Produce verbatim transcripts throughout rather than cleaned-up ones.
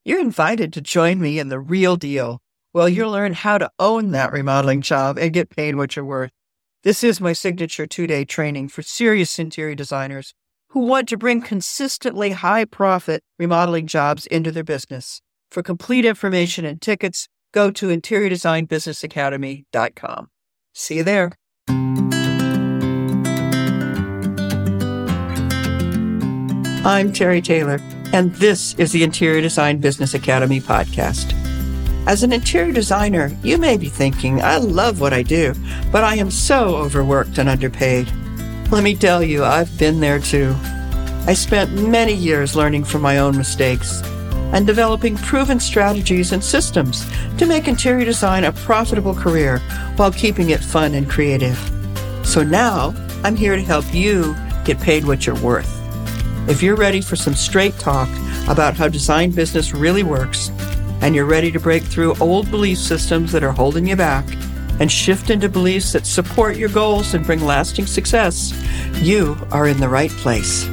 You're invited to join me in The Real Deal. Well, you'll learn how to own that remodeling job and get paid what you're worth. This is my signature two-day training for serious interior designers who want to bring consistently high-profit remodeling jobs into their business. For complete information and tickets, go to interior design business academy dot com. See you there. I'm Terry Taylor, and this is the Interior Design Business Academy podcast. As an interior designer, you may be thinking, I love what I do, but I am so overworked and underpaid. Let me tell you, I've been there too. I spent many years learning from my own mistakes and developing proven strategies and systems to make interior design a profitable career while keeping it fun and creative. So now, I'm here to help you get paid what you're worth. If you're ready for some straight talk about how design business really works, and you're ready to break through old belief systems that are holding you back and shift into beliefs that support your goals and bring lasting success, you are in the right place.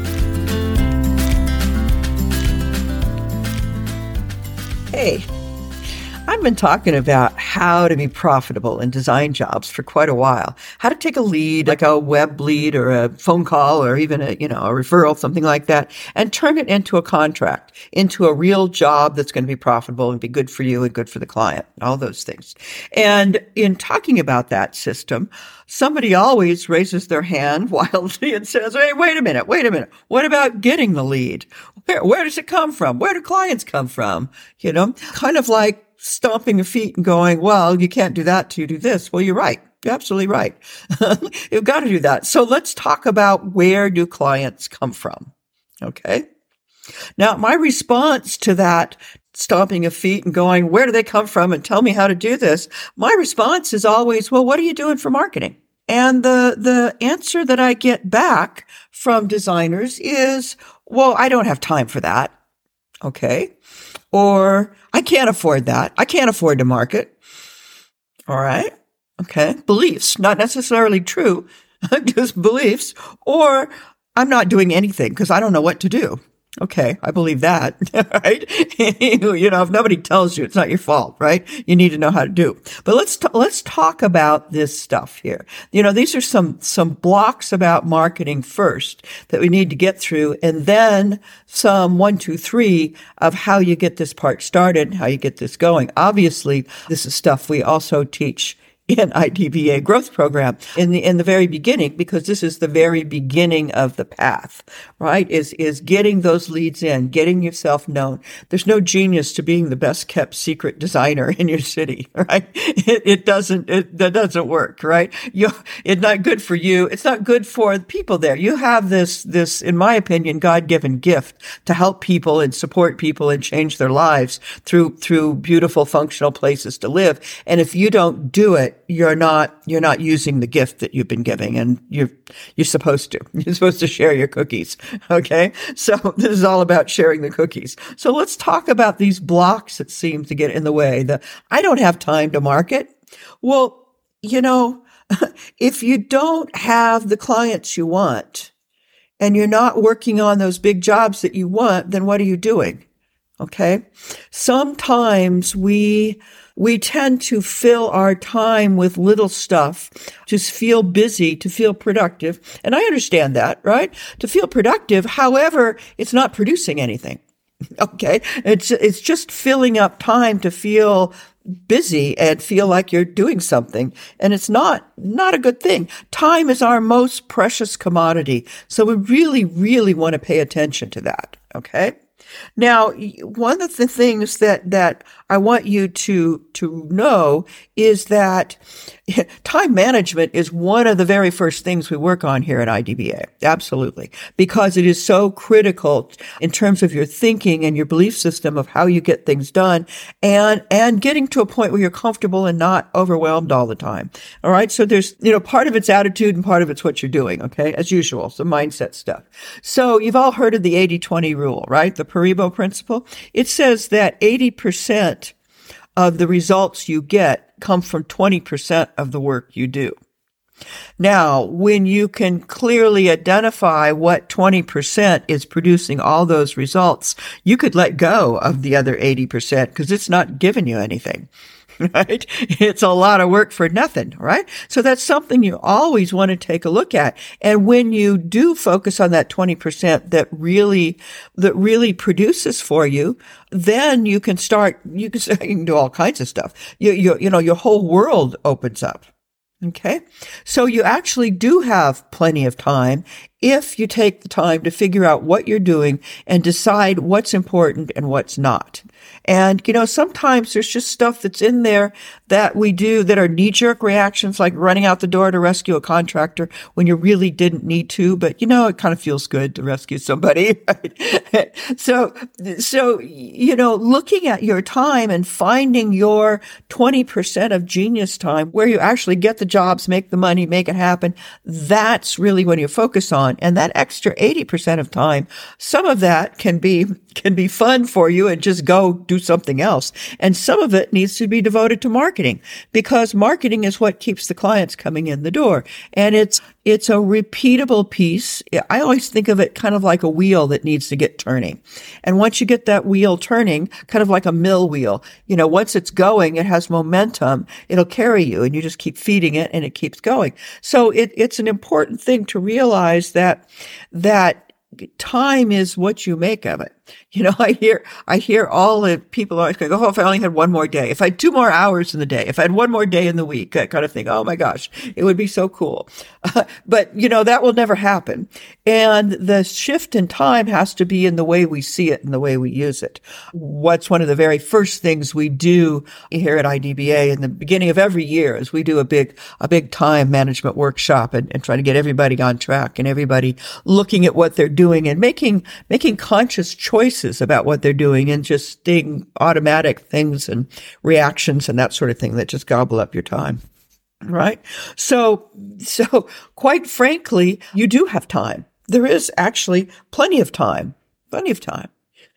Hey, I've been talking about how to be profitable in design jobs for quite a while. How to take a lead, like a web lead or a phone call or even a, you know, a referral, something like that, and turn it into a contract, into a real job that's going to be profitable and be good for you and good for the client, all those things. And in talking about that system, somebody always raises their hand wildly and says, hey, wait a minute, wait a minute. What about getting the lead? Where, where does it come from? Where do clients come from? You know, kind of like stomping your feet and going, well, you can't do that till you do this. Well, you're right. You're absolutely right. You've got to do that. So let's talk about where do clients come from? Okay. Now, my response to that stomping of feet and going, where do they come from? And tell me how to do this. My response is always, well, what are you doing for marketing? And the, the answer that I get back from designers is, well, I don't have time for that. Okay. Or I can't afford that. I can't afford to market. All right. Okay. Beliefs, not necessarily true, just beliefs. Or I'm not doing anything because I don't know what to do. Okay. I believe that. Right. You know, if nobody tells you, it's not your fault, right? You need to know how to do. But let's, t- let's talk about this stuff here. You know, these are some, some blocks about marketing first that we need to get through. And then some one, two, three of how you get this part started, how you get this going. Obviously, this is stuff we also teach in I D B A growth program in the, in the very beginning, because this is the very beginning of the path, right? Is, is getting those leads in, getting yourself known. There's no genius to being the best kept secret designer in your city, right? It, it doesn't, it, that doesn't work, right? You, it's not good for you. It's not good for the people there. You have this, this, in my opinion, God-given gift to help people and support people and change their lives through, through beautiful, functional places to live. And if you don't do it, you're not, you're not using the gift that you've been giving, and you're, you're supposed to. You're supposed to share your cookies. Okay. So this is all about sharing the cookies. So let's talk about these blocks that seem to get in the way. The, I don't have time to market. Well, you know, if you don't have the clients you want and you're not working on those big jobs that you want, then what are you doing? Okay. Sometimes we, we tend to fill our time with little stuff, just feel busy to feel productive. And I understand that, right? To feel productive. However, it's not producing anything. Okay. It's, it's just filling up time to feel busy and feel like you're doing something. And it's not, not a good thing. Time is our most precious commodity. So we really, really want to pay attention to that. Okay. Now, one of the things that, that I want you to, to know is that time management is one of the very first things we work on here at I D B A. Absolutely. Because it is so critical in terms of your thinking and your belief system of how you get things done, and, and getting to a point where you're comfortable and not overwhelmed all the time. All right. So there's, you know, part of it's attitude and part of it's what you're doing. Okay. As usual, some mindset stuff. So you've all heard of the eighty twenty rule, right? The Pareto principle. It says that eighty percent of the results you get come from twenty percent of the work you do. Now, when you can clearly identify what twenty percent is producing all those results, you could let go of the other eighty percent because it's not giving you anything. Right? It's a lot of work for nothing, right? So that's something you always want to take a look at. And when you do focus on that twenty percent that really, that really produces for you, then you can start, you can, you can do all kinds of stuff. You, you, you know, your whole world opens up. Okay. So you actually do have plenty of time if you take the time to figure out what you're doing and decide what's important and what's not. And, you know, sometimes there's just stuff that's in there that we do that are knee-jerk reactions, like running out the door to rescue a contractor when you really didn't need to, but, you know, it kind of feels good to rescue somebody. Right? so, so, you know, looking at your time and finding your twenty percent of genius time where you actually get the jobs, make the money, make it happen, that's really when you focus on. And that extra eighty percent of time, some of that can be, can be fun for you and just go do something else. And some of it needs to be devoted to marketing because marketing is what keeps the clients coming in the door. And it's, it's a repeatable piece. I always think of it kind of like a wheel that needs to get turning. And once you get that wheel turning, kind of like a mill wheel, you know, once it's going, it has momentum, it'll carry you and you just keep feeding it and it keeps going. So it, it's an important thing to realize that, that time is what you make of it. You know, I hear, I hear all the people always go, oh, if I only had one more day, if I had two more hours in the day, if I had one more day in the week, that kind of thing. Oh my gosh, it would be so cool. Uh, but you know, that will never happen. And the shift in time has to be in the way we see it and the way we use it. What's one of the very first things we do here at I D B A in the beginning of every year is we do a big, a big time management workshop and, and try to get everybody on track and everybody looking at what they're doing and making, making conscious choices about what they're doing and just staying automatic things and reactions and that sort of thing that just gobble up your time. Right? So, so quite frankly, you do have time. There is actually plenty of time, plenty of time.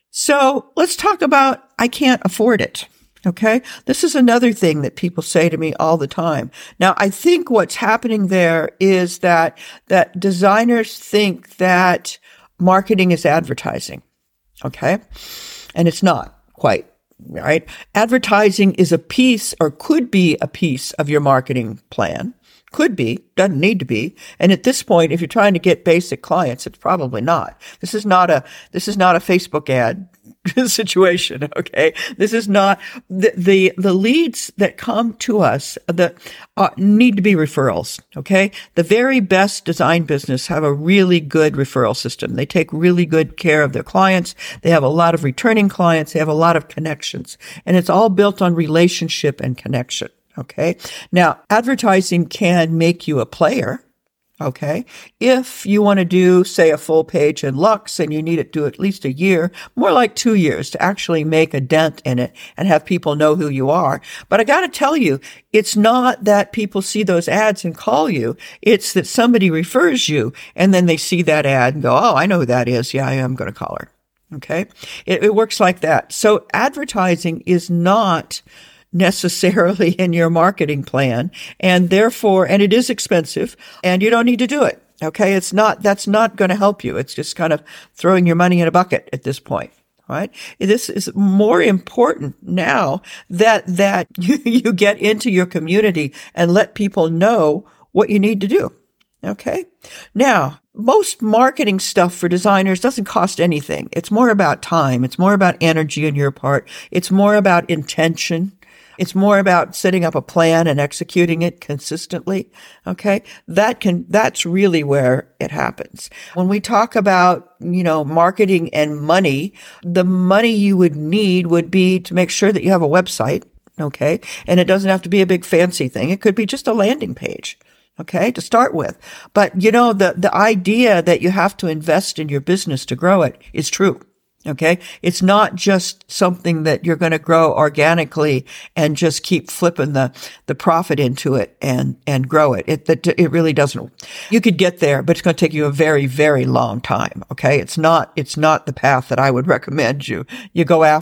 So let's talk about, I can't afford it. Okay. This is another thing that people say to me all the time. Now, I think what's happening there is that, that designers think that marketing is advertising. Okay. And it's not quite, right? Advertising is a piece or could be a piece of your marketing plan. Could be, doesn't need to be. And at this point, if you're trying to get basic clients, it's probably not. This is not a, this is not a Facebook ad situation. Okay. This is not the, the, the leads that come to us that uh, need to be referrals. Okay. The very best design business have a really good referral system. They take really good care of their clients. They have a lot of returning clients. They have a lot of connections and it's all built on relationship and connection. Okay. Now, advertising can make you a player. Okay. If you want to do, say, a full page in Lux and you need it to do at least a year, more like two years to actually make a dent in it and have people know who you are. But I got to tell you, it's not that people see those ads and call you. It's that somebody refers you and then they see that ad and go, oh, I know who that is. Yeah, I am going to call her. Okay. It, it works like that. So advertising is not necessarily in your marketing plan. And therefore, and it is expensive and you don't need to do it. Okay. It's not, that's not going to help you. It's just kind of throwing your money in a bucket at this point. Right. This is more important now that, that you, you get into your community and let people know what you need to do. Okay. Now, most marketing stuff for designers doesn't cost anything. It's more about time. It's more about energy on your part. It's more about intention. It's more about setting up a plan and executing it consistently. Okay. That can, that's really where it happens. When we talk about, you know, marketing and money, the money you would need would be to make sure that you have a website. Okay. And it doesn't have to be a big fancy thing. It could be just a landing page. Okay, to start with. But, you know, the, the idea that you have to invest in your business to grow it is true. Okay. It's not just something that you're going to grow organically and just keep flipping the, the profit into it and, and grow it. It, it, it really doesn't. You could get there, but it's going to take you a very, very long time. Okay. It's not, it's not the path that I would recommend you, you go after.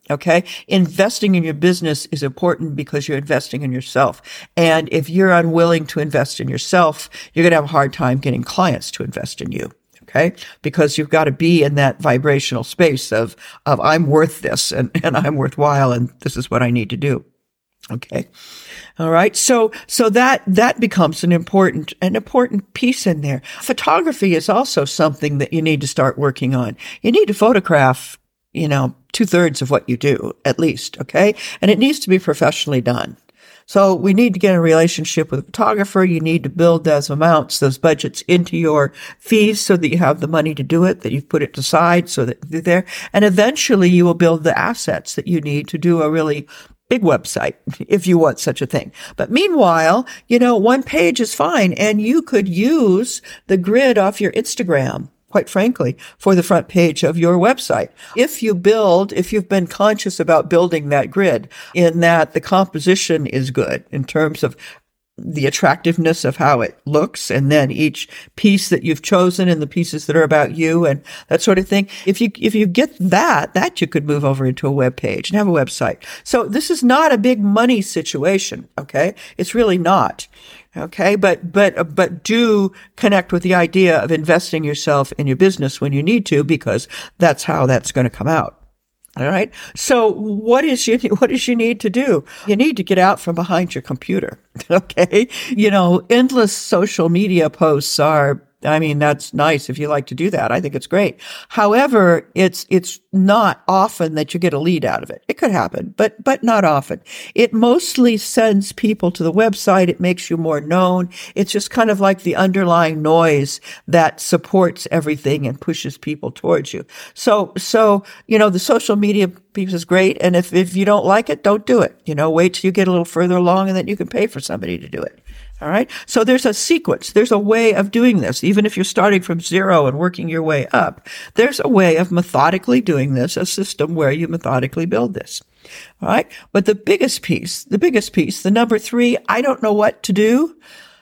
Okay. Investing in your business is important because you're investing in yourself. And if you're unwilling to invest in yourself, you're going to have a hard time getting clients to invest in you. Okay. Because you've got to be in that vibrational space of, of I'm worth this and, and I'm worthwhile and this is what I need to do. Okay. All right. So, so that, that becomes an important, an important piece in there. Photography is also something that you need to start working on. You need to photograph, you know, two thirds of what you do, at least. Okay. And it needs to be professionally done. So we need to get a relationship with a photographer. You need to build those amounts, those budgets into your fees so that you have the money to do it, that you've put it aside so that you're there. And eventually you will build the assets that you need to do a really big website, if you want such a thing. But meanwhile, you know, one page is fine. And you could use the grid off your Instagram, quite frankly, for the front page of your website. If you build, if you've been conscious about building that grid in that the composition is good in terms of the attractiveness of how it looks, and then each piece that you've chosen and the pieces that are about you and that sort of thing. If you, if you get that, that you could move over into a web page and have a website. So this is not a big money situation. Okay. It's really not. Okay. But, but, but do connect with the idea of investing yourself in your business when you need to, because that's how that's going to come out. All right. So what is you, what does you need to do? You need to get out from behind your computer. Okay. You know, endless social media posts are, I mean, that's nice if you like to do that. I think it's great. However, it's, it's not often that you get a lead out of it. It could happen, but, but not often. It mostly sends people to the website. It makes you more known. It's just kind of like the underlying noise that supports everything and pushes people towards you. So, so, you know, the social media piece is great. And if, if you don't like it, don't do it. You know, wait till you get a little further along and then you can pay for somebody to do it. All right. So there's a sequence. There's a way of doing this. Even if you're starting from zero and working your way up, there's a way of methodically doing this, a system where you methodically build this. All right. But the biggest piece, the biggest piece, the number three, I don't know what to do.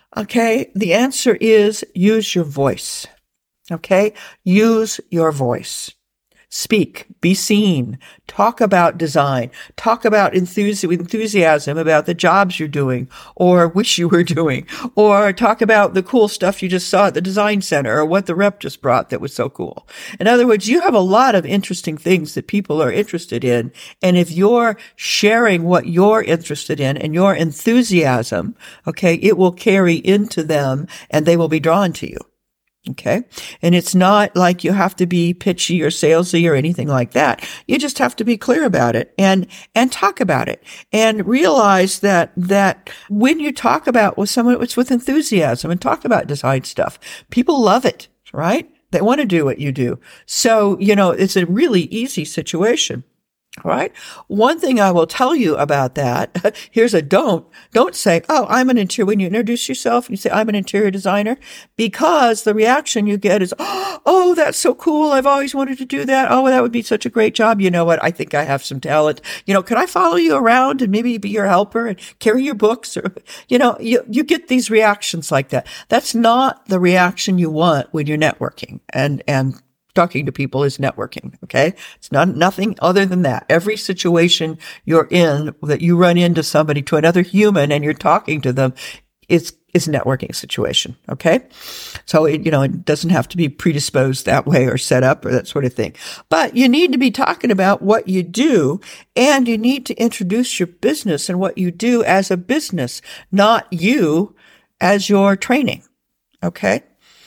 Okay. The answer is use your voice. Okay. Use your voice. Speak, be seen, talk about design, talk about enthusi- enthusiasm about the jobs you're doing or wish you were doing, or talk about the cool stuff you just saw at the design center or what the rep just brought that was so cool. In other words, you have a lot of interesting things that people are interested in. And if you're sharing what you're interested in and your enthusiasm, okay, it will carry into them and they will be drawn to you. Okay. And it's not like you have to be pitchy or salesy or anything like that. You just have to be clear about it and, and talk about it and realize that, that when you talk about with someone, it's with enthusiasm and talk about design stuff. People love it, right? They want to do what you do. So, you know, it's a really easy situation. All right. One thing I will tell you about that, here's a don't, don't say, oh, I'm an interior, when you introduce yourself, you say, I'm an interior designer, because the reaction you get is, oh, that's so cool. I've always wanted to do that. Oh, that would be such a great job. You know what? I think I have some talent. You know, can I follow you around and maybe be your helper and carry your books? Or, you know, you, you get these reactions like that. That's not the reaction you want when you're networking and, and, talking to people is networking. Okay. It's not nothing other than that. Every situation you're in that you run into somebody, to another human, and you're talking to them, is, is a networking situation. Okay. So it, you know, it doesn't have to be predisposed that way or set up or that sort of thing, but you need to be talking about what you do, and you need to introduce your business and what you do as a business, not you as your training. Okay.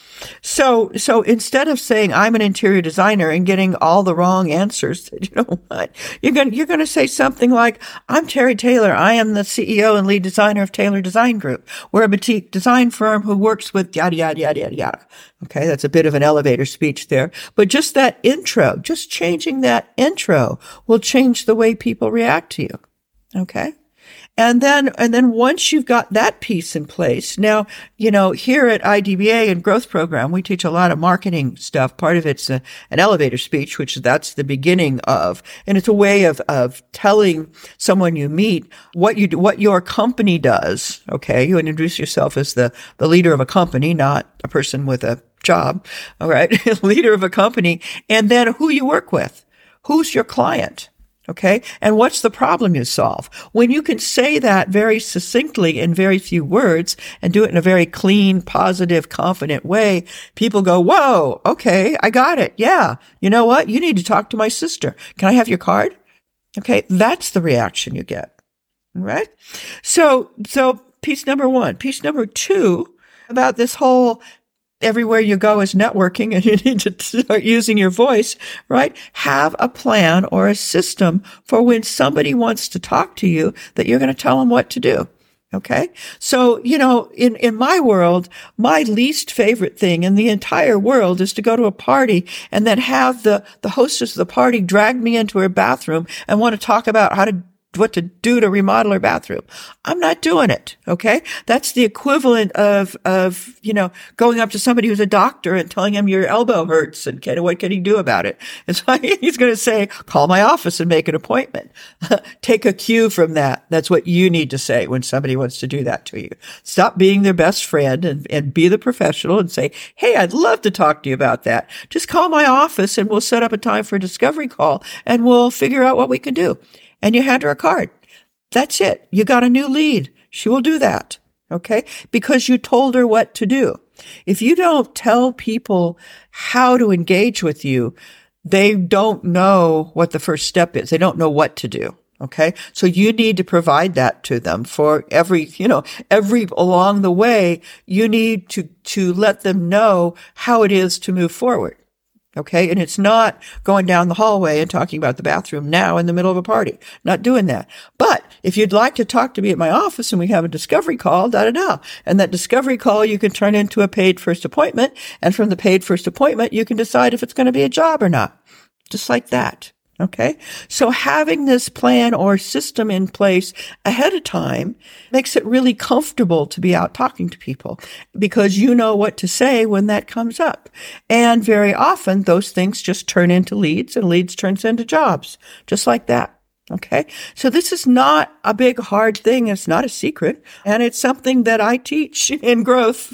So, so instead of saying I'm an interior designer and getting all the wrong answers, you know what? You're going to, you're going to say something like, I'm Terry Taylor. I am the C E O and lead designer of Taylor Design Group. We're a boutique design firm who works with yada, yada, yada, yada, yada. Okay. That's a bit of an elevator speech there, but just that intro, just changing that intro will change the way people react to you. Okay. And then, and then once you've got that piece in place, now, you know, here at I D B A and Growth Program, we teach a lot of marketing stuff. Part of it's a, an elevator speech, which that's the beginning of, and it's a way of, of telling someone you meet what you do, what your company does. Okay. You introduce yourself as the, the leader of a company, not a person with a job. All right. Leader of a company. And then who you work with. Who's your client? Okay. And what's the problem you solve? When you can say that very succinctly in very few words and do it in a very clean, positive, confident way, people go, whoa, okay, I got it. Yeah. You know what? You need to talk to my sister. Can I have your card? Okay. That's the reaction you get. All right. So, so piece number one. Piece number two about this whole everywhere you go is networking and you need to start using your voice, right? Have a plan or a system for when somebody wants to talk to you that you're going to tell them what to do. Okay. So, you know, in, in my world, my least favorite thing in the entire world is to go to a party and then have the, the hostess of the party drag me into her bathroom and want to talk about how to what to do to remodel her bathroom. I'm not doing it. Okay. That's the equivalent of, of, you know, going up to somebody who's a doctor and telling him your elbow hurts and can, what can he do about it? It's like he's going to say, call my office and make an appointment. Take a cue from that. That's what you need to say when somebody wants to do that to you. Stop being their best friend and, and be the professional and say, hey, I'd love to talk to you about that. Just call my office and we'll set up a time for a discovery call and we'll figure out what we can do. And you hand her a card. That's it. You got a new lead. She will do that. Okay. Because you told her what to do. If you don't tell people how to engage with you, they don't know what the first step is. They don't know what to do. Okay. So you need to provide that to them for every, you know, every along the way, you need to, to let them know how it is to move forward. Okay. And it's not going down the hallway and talking about the bathroom now in the middle of a party. Not doing that. But if you'd like to talk to me at my office and we have a discovery call, da da da. And that discovery call you can turn into a paid first appointment. And from the paid first appointment, you can decide if it's going to be a job or not. Just like that. Okay. So having this plan or system in place ahead of time makes it really comfortable to be out talking to people because you know what to say when that comes up. And very often those things just turn into leads and leads turns into jobs, just like that. Okay. So this is not a big, hard thing. It's not a secret. And it's something that I teach in growth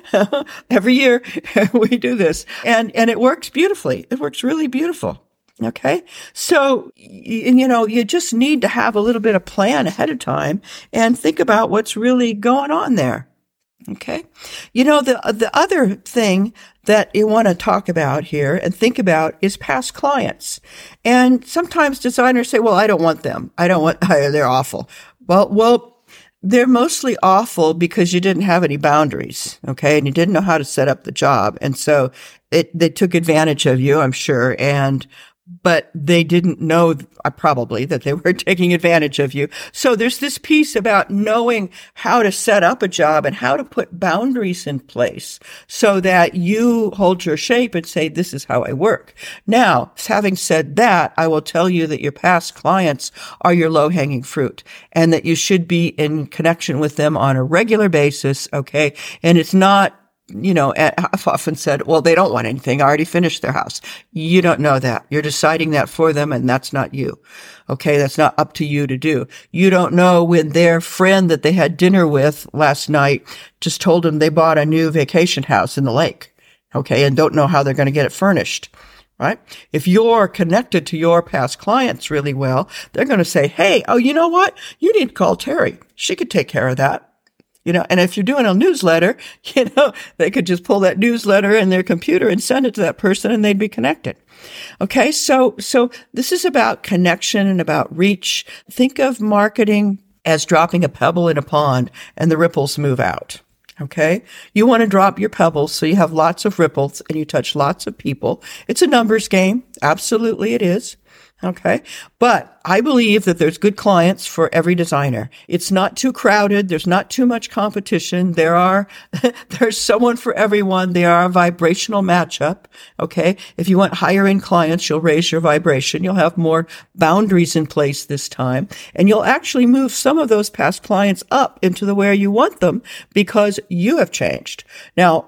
every year. We do this and, and it works beautifully. It works really beautiful. Okay. So, you know, you just need to have a little bit of plan ahead of time and think about what's really going on there. Okay. You know, the, the other thing that you want to talk about here and think about is past clients. And sometimes designers say, well, I don't want them. I don't want, they're awful. Well, well, they're mostly awful because you didn't have any boundaries. Okay. And you didn't know how to set up the job. And so it, they took advantage of you, I'm sure. And but they didn't know uh, probably that they were taking advantage of you. So there's this piece about knowing how to set up a job and how to put boundaries in place so that you hold your shape and say, this is how I work. Now, having said that, I will tell you that your past clients are your low-hanging fruit and that you should be in connection with them on a regular basis. Okay. And it's not, you know, I've often said, well, they don't want anything. I already finished their house. You don't know that. You're deciding that for them, and that's not you. Okay, that's not up to you to do. You don't know when their friend that they had dinner with last night just told them they bought a new vacation house in the lake. Okay, and don't know how they're going to get it furnished. Right? If you're connected to your past clients really well, they're going to say, hey, oh, you know what? You need to call Terry. She could take care of that. You know, and if you're doing a newsletter, you know, they could just pull that newsletter in their computer and send it to that person and they'd be connected. Okay. So, so this is about connection and about reach. Think of marketing as dropping a pebble in a pond and the ripples move out. Okay. You want to drop your pebbles so you have lots of ripples and you touch lots of people. It's a numbers game. Absolutely it is. Okay. But I believe that there's good clients for every designer. It's not too crowded. There's not too much competition. There are, there's someone for everyone. They are a vibrational matchup. Okay. If you want higher end clients, you'll raise your vibration. You'll have more boundaries in place this time. And you'll actually move some of those past clients up into the where you want them because you have changed. Now,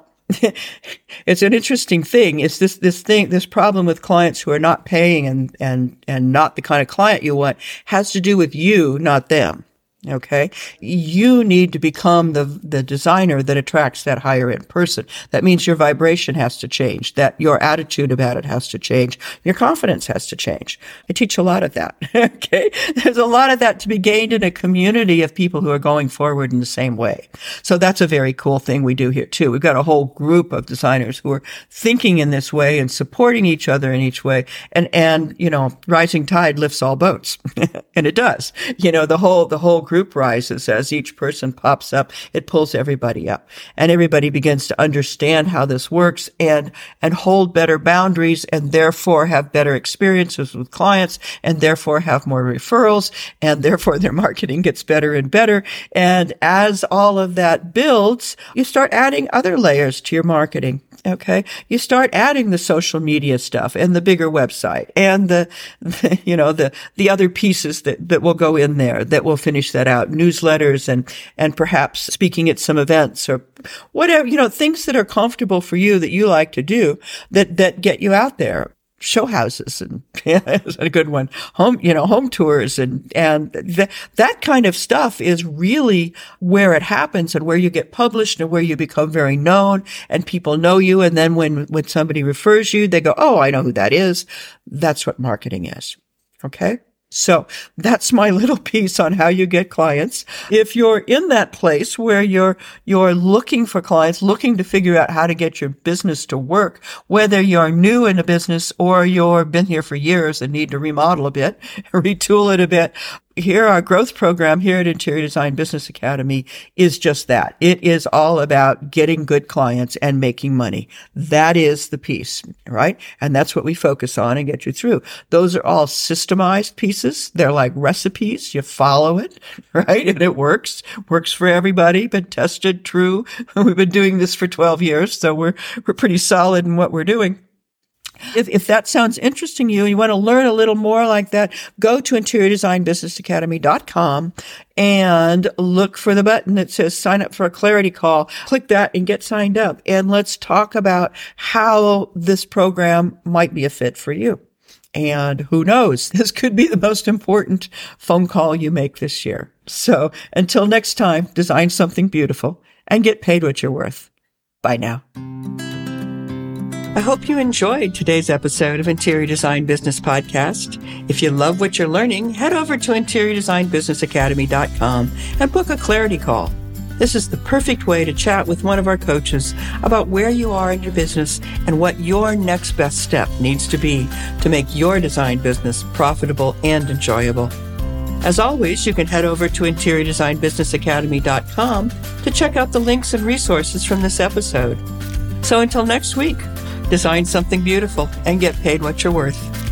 it's an interesting thing. It's this, this thing, this problem with clients who are not paying and, and, and not the kind of client you want has to do with you, not them. Okay. You need to become the, the designer that attracts that higher end person. That means your vibration has to change, that your attitude about it has to change. Your confidence has to change. I teach a lot of that. Okay. There's a lot of that to be gained in a community of people who are going forward in the same way. So that's a very cool thing we do here too. We've got a whole group of designers who are thinking in this way and supporting each other in each way. And, and, you know, rising tide lifts all boats. And it does. You know, the whole, the whole group group rises as each person pops up. It pulls everybody up, and everybody begins to understand how this works and, and hold better boundaries, and therefore have better experiences with clients, and therefore have more referrals, and therefore their marketing gets better and better. And as all of that builds, you start adding other layers to your marketing. Okay. You start adding the social media stuff and the bigger website and the, the you know, the, the other pieces that, that will go in there that will finish that out, newsletters and, and perhaps speaking at some events or whatever, you know, things that are comfortable for you that you like to do that, that get you out there. Show houses and yeah, that's a good one. Home, you know, home tours and, and th- that kind of stuff is really where it happens and where you get published and where you become very known and people know you. And then when, when somebody refers you, they go, oh, I know who that is. That's what marketing is. Okay. So that's my little piece on how you get clients. If you're in that place where you're, you're looking for clients, looking to figure out how to get your business to work, whether you're new in a business or you've been here for years and need to remodel a bit, retool it a bit, here, our growth program here at Interior Design Business Academy is just that. It is all about getting good clients and making money. That is the piece, right? And that's what we focus on and get you through. Those are all systemized pieces. They're like recipes. You follow it, right? And it works. Works for everybody. Been tested, true. We've been doing this for twelve years, so we're we're pretty solid in what we're doing. If, if that sounds interesting to you and you want to learn a little more like that, go to interior design business academy dot com and look for the button that says sign up for a clarity call. Click that and get signed up. And let's talk about how this program might be a fit for you. And who knows, this could be the most important phone call you make this year. So until next time, design something beautiful and get paid what you're worth. Bye now. I hope you enjoyed today's episode of Interior Design Business Podcast. If you love what you're learning, head over to interior design business academy dot com and book a clarity call. This is the perfect way to chat with one of our coaches about where you are in your business and what your next best step needs to be to make your design business profitable and enjoyable. As always, you can head over to interior design business academy dot com to check out the links and resources from this episode. So until next week, design something beautiful and get paid what you're worth.